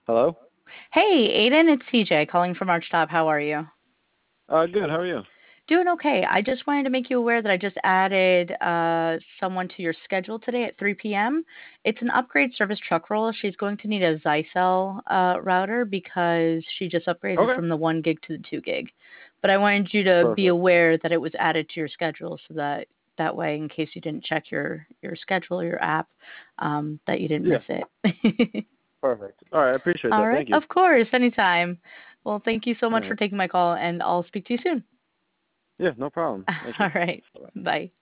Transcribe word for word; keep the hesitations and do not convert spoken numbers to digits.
Hello? Hey, Aiden, it's C J calling from Archtop. How are you? Uh, good. How are you? Doing okay. I just wanted to make you aware that I just added uh, someone to your schedule today at three p m. It's an upgrade service truck roll. She's going to need a Zycel uh, router because she just upgraded Okay. from the one gig to the two gig. But I wanted you to be Perfect. aware that it was added to your schedule so that that way, in case you didn't check your your schedule or your app, um, that you didn't Yeah. miss it. Perfect. All right. I appreciate All that. right. Thank you. Of course, anytime. Well, thank you so All much for right. taking my call, and I'll speak to you soon. Yeah, no problem. Thank you. All right. Bye. Bye.